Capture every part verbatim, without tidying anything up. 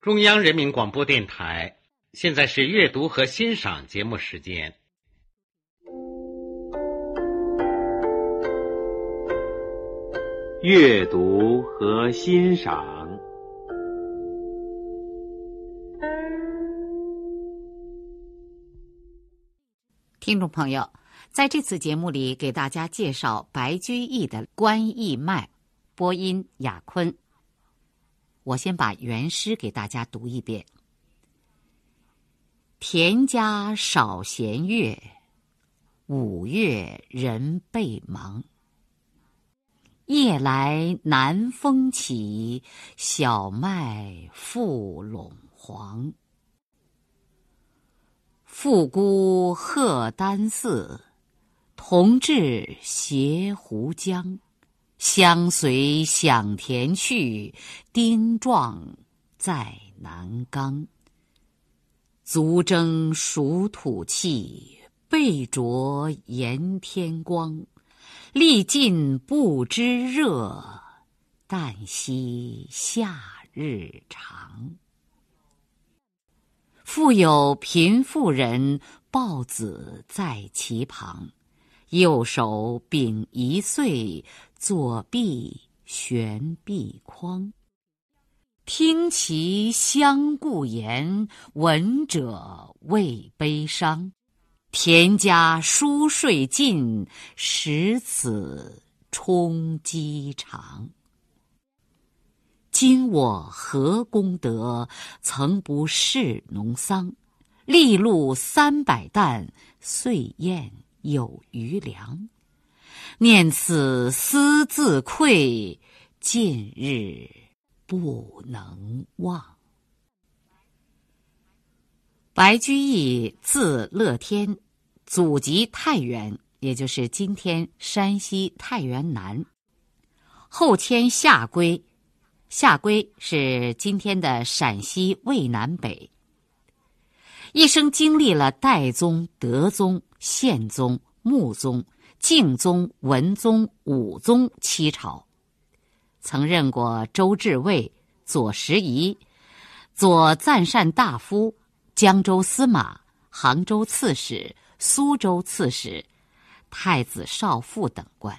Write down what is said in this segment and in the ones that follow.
中央人民广播电台，现在是阅读和欣赏节目时间。 阅读和欣赏。 听众朋友，在这次节目里给大家介绍白居易的《观义卖》，播音雅坤。我先把原诗给大家读一遍。田家少闲月，五月人备忙。夜来南风起，小麦复陇黄。妇姑贺丹寺，同至斜湖江。相随响田去，丁壮在南冈。足蒸熟土气，背着炎天光。历尽不知热，但惜夏日长。复有贫妇人抱子在其旁，右手秉一岁，左臂悬臂筐。听其相顾言，闻者未悲伤。田家书睡尽，使此充饥肠。今我何功德，曾不侍农桑。粒露三百担，岁晏有余粮。念此思自愧，近日不能忘。白居易字乐天，祖籍太原，也就是今天山西太原南。后迁下归，下归是今天的陕西渭南北。一生经历了代宗、德宗、宪宗、穆宗、敬宗、文宗、武宗七朝，曾任过周至尉、左拾遗、左赞善大夫、江州司马、杭州刺史、苏州刺史、太子少傅等官。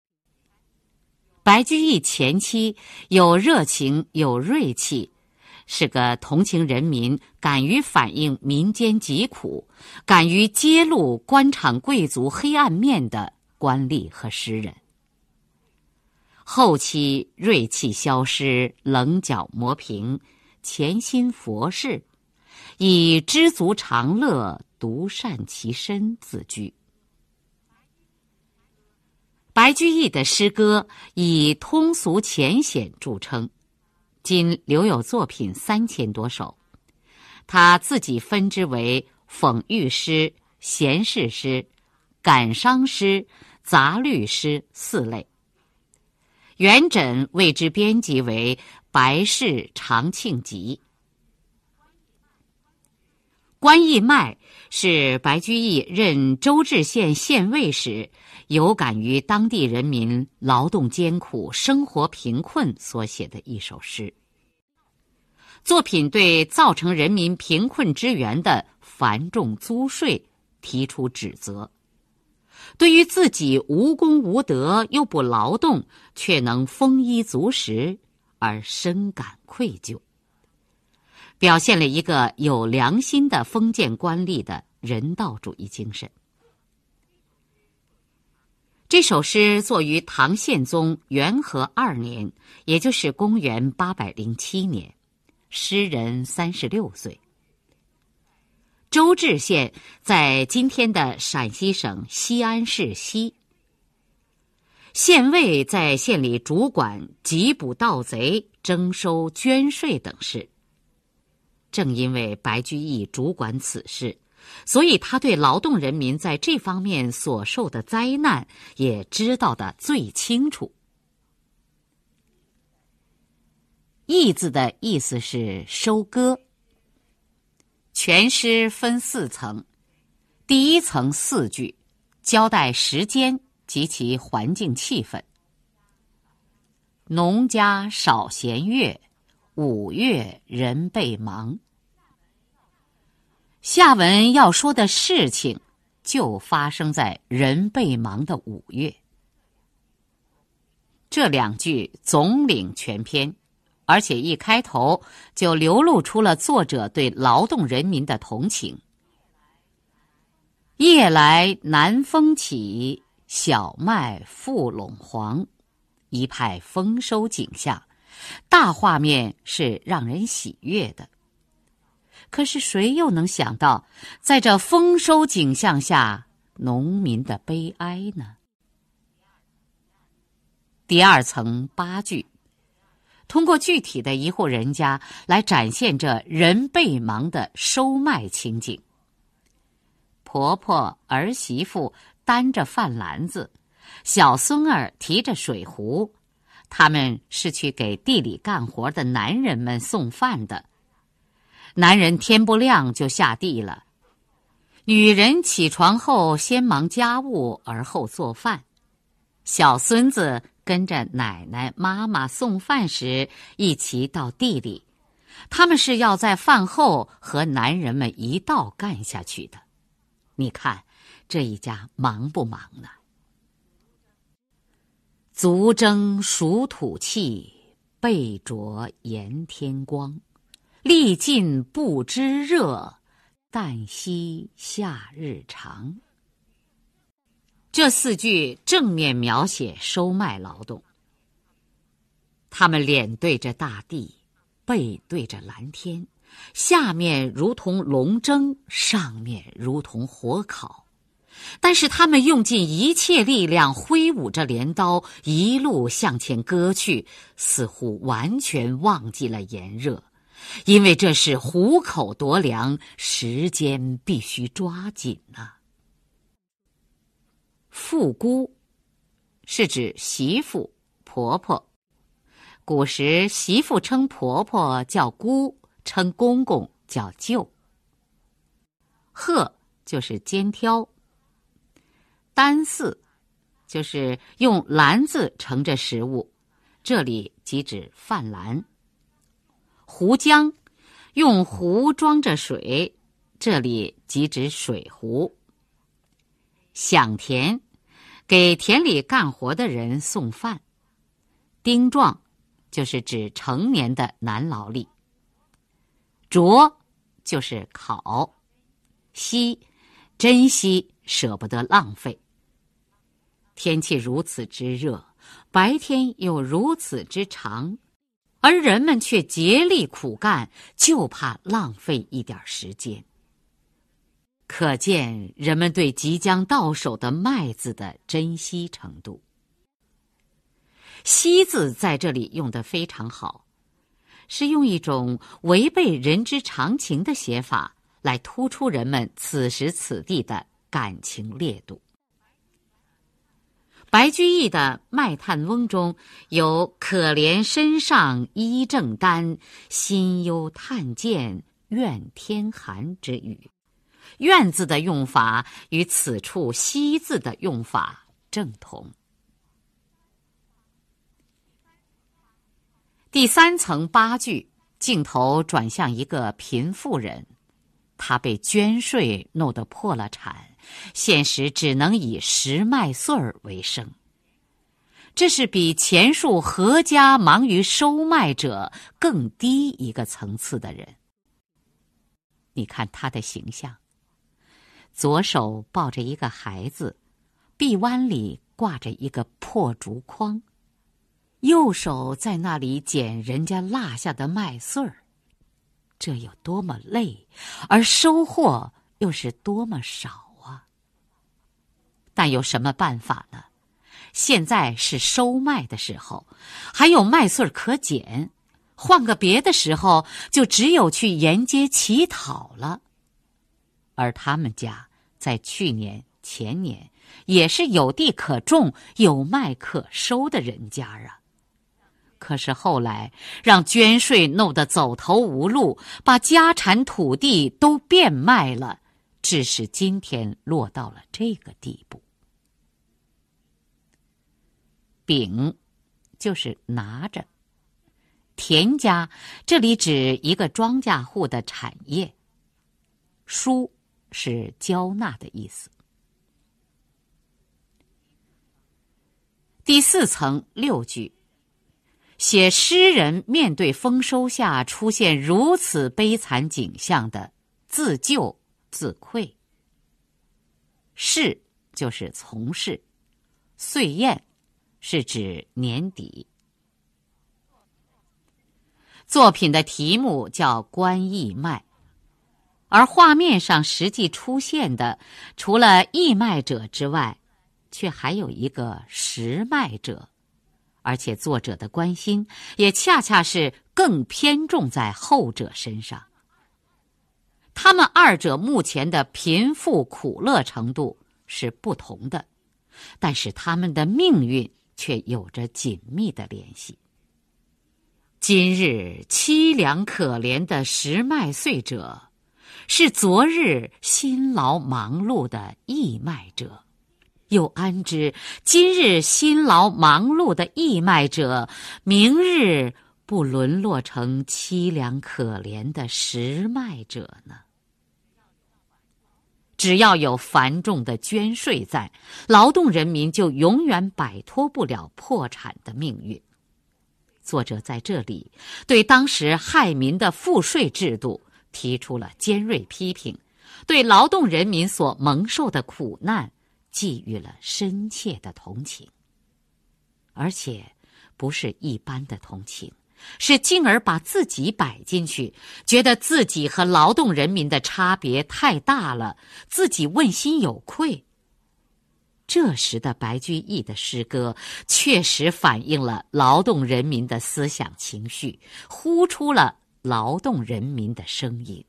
白居易前期有热情，有锐气，是个同情人民，敢于反映民间疾苦，敢于揭露官场贵族黑暗面的官吏和诗人。后期锐气消失，棱角磨平，潜心佛事，以知足常乐，独善其身自居。白居易的诗歌以通俗浅显著称，今留有作品三千多首。他自己分之为讽喻诗、闲适诗、感伤诗、杂律诗四类。元稹为之编辑为《白氏长庆集》。《观义卖》是白居易任周至县县尉时，有感于当地人民劳动艰苦、生活贫困所写的一首诗。作品对造成人民贫困之源的繁重租税提出指责，对于自己无功无德又不劳动却能丰衣足食而深感愧疚，表现了一个有良心的封建官吏的人道主义精神。这首诗作于唐宪宗元和二年，也就是公元八百零七年，诗人三十六岁。周至县在今天的陕西省西安市西。县尉在县里主管缉捕盗贼、征收捐税等事。正因为白居易主管此事，所以他对劳动人民在这方面所受的灾难也知道得最清楚。义字的意思是收割。全诗分四层，第一层四句交代时间及其环境气氛。农家少闲月， 五月人备忙。下文要说的事情就发生在人备忙的五月。这两句总领全篇，而且一开头就流露出了作者对劳动人民的同情。夜来南风起，小麦复垄黄，一派丰收景象，大画面是让人喜悦的。可是谁又能想到，在这丰收景象下，农民的悲哀呢？第二层八句，通过具体的一户人家来展现这人备忙的收麦情景。婆婆儿媳妇担着饭篮子，小孙儿提着水壶，他们是去给地里干活的男人们送饭的。男人天不亮就下地了，女人起床后先忙家务，而后做饭。小孙子跟着奶奶妈妈送饭时一起到地里，他们是要在饭后和男人们一道干下去的。你看这一家忙不忙呢？足蒸熟土气，背着炎天光，力尽不知热，旦夕夏日长。这四句正面描写收麦劳动。他们脸对着大地，背对着蓝天，下面如同龙蒸，上面如同火烤。但是他们用尽一切力量，挥舞着镰刀，一路向前割去，似乎完全忘记了炎热，因为这是虎口夺粮，时间必须抓紧啊。妇姑是指媳妇、婆婆。古时媳妇称婆婆叫姑，称公公叫舅。鹤就是肩挑。担饲就是用篮子盛着食物，这里即指饭篮。壶浆用壶装着水，这里即指水壶。响田给田里干活的人送饭。丁壮就是指成年的男劳力。啄就是烤。惜珍惜，舍不得浪费。天气如此之热，白天又如此之长，而人们却竭力苦干，就怕浪费一点时间。可见人们对即将到手的麦子的珍惜程度。惜字在这里用得非常好，是用一种违背人之常情的写法来突出人们此时此地的感情烈度。白居易的《卖炭翁》中有可怜身上衣正单，心忧炭贱怨天寒之语。怨字的用法与此处惜字的用法正同。第三层八句，镜头转向一个贫妇人，她被捐税弄得破了产，现实只能以拾麦穗儿为生。这是比前述阖家忙于收麦者更低一个层次的人。你看他的形象，左手抱着一个孩子，臂弯里挂着一个破竹筐，右手在那里捡人家落下的麦穗儿，这有多么累，而收获又是多么少啊！但有什么办法呢？现在是收麦的时候，还有麦穗可捡，换个别的时候，就只有去沿街乞讨了。而他们家在去年、前年也是有地可种、有麦可收的人家啊。可是后来让捐税弄得走投无路，把家产土地都变卖了，致使今天落到了这个地步。柄就是拿着， 田家这里指一个庄稼户的产业，书是交纳的意思。第四层六句，写诗人面对丰收下出现如此悲惨景象的自救自愧。事就是从事，岁晏是指年底。作品的题目叫观义卖，而画面上实际出现的除了义卖者之外，却还有一个实卖者，而且作者的关心也恰恰是更偏重在后者身上。他们二者目前的贫富苦乐程度是不同的，但是他们的命运却有着紧密的联系。今日凄凉可怜的实卖岁者，是昨日辛劳忙碌的义卖者，又安知今日辛劳忙碌的义卖者，明日不沦落成凄凉可怜的实卖者呢？只要有繁重的捐税在，劳动人民就永远摆脱不了破产的命运。作者在这里对当时害民的赋税制度提出了尖锐批评，对劳动人民所蒙受的苦难寄予了深切的同情，而且不是一般的同情，是进而把自己摆进去，觉得自己和劳动人民的差别太大了，自己问心有愧。这时的白居易的诗歌确实反映了劳动人民的思想情绪，呼出了劳动人民的声音。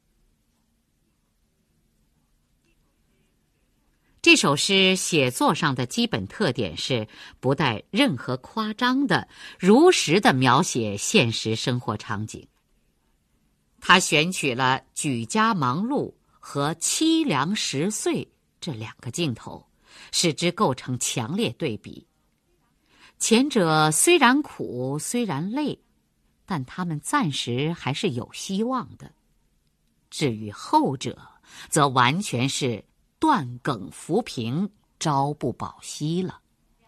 这首诗写作上的基本特点是不带任何夸张的，如实的描写现实生活场景。他选取了举家忙碌和凄凉十岁这两个镜头，使之构成强烈对比。前者虽然苦，虽然累，但他们暂时还是有希望的。至于后者，则完全是断梗浮萍，朝不保夕了。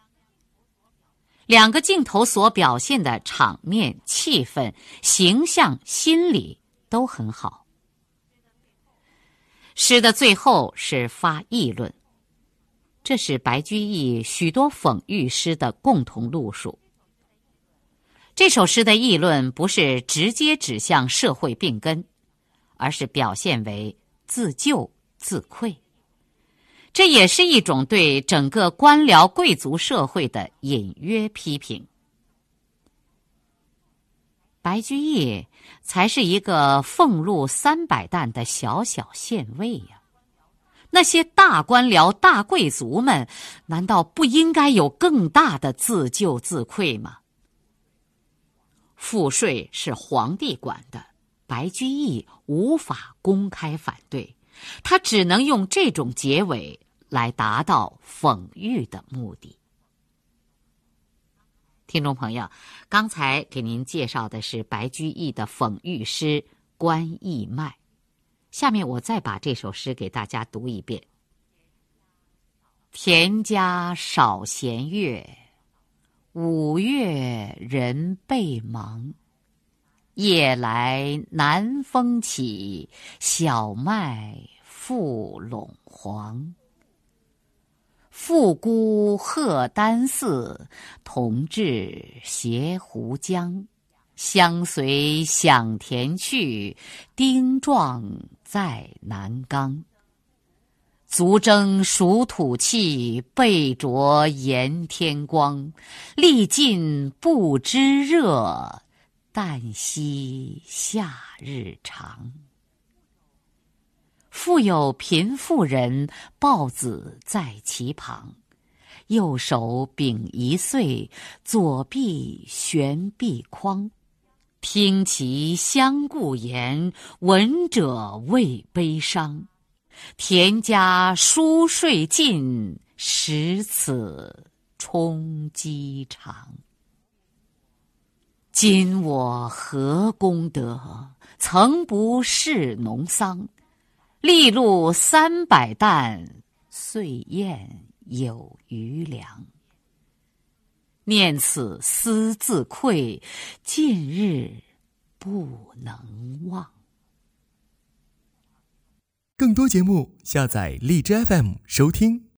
两个镜头所表现的场面、气氛、形象、心理都很好。诗的最后是发议论，这是白居易许多讽喻诗的共同路数。这首诗的议论不是直接指向社会病根，而是表现为自救自愧。这也是一种对整个官僚贵族社会的隐约批评。白居易才是一个俸禄三百担的小小县尉呀，那些大官僚大贵族们难道不应该有更大的自救自愧吗？赋税是皇帝管的，白居易无法公开反对，他只能用这种结尾来达到讽喻的目的。听众朋友，刚才给您介绍的是白居易的讽喻诗《观义卖》，下面我再把这首诗给大家读一遍。田家少闲月，五月人备忙。夜来南风起，小麦复陇黄。妇姑贺丹寺，同至斜湖江。相随享田去，丁壮在南冈。足蒸熟土气，背着炎天光。历尽不知热，但惜夏日长。复有贫妇人抱子在其旁，右手秉一岁，左臂悬臂筐。听其相顾言，闻者未悲伤。田家书税尽，识此充饥肠。 今我何功德，曾不识农桑。粒露三百担，岁晏有余粮。念此思自愧，近日不能忘。 更多节目，下载荔枝 F M 收听。